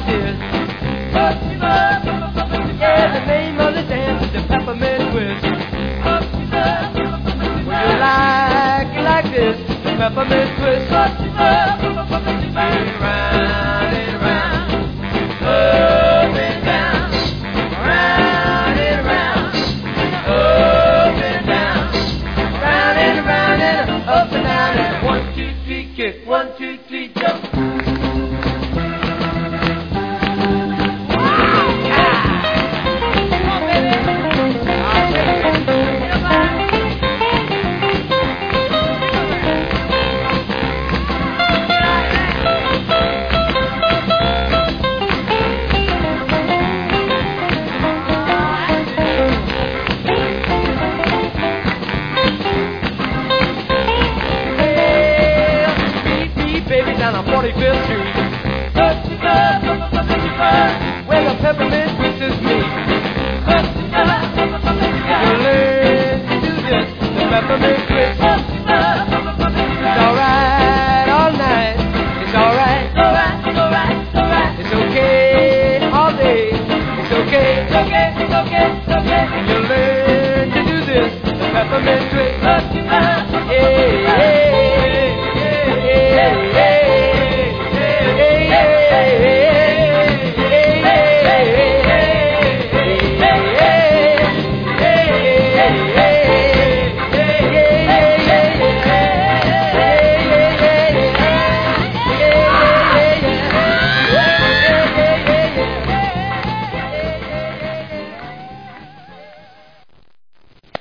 this. Yeah, the name of the dance is the peppermint twist. Would you like it like this? The peppermint twist. Round and round, up and down, round and round, up and down, round and round and up and down. And 1, 2, 3, kick. 1, 2, 3, jump. Down on 45th Street, where the peppermint twist is me. You learn to do this, the peppermint twist. It's alright all night. It's alright. It's okay all day. It's okay. You learn to do this, the peppermint twist.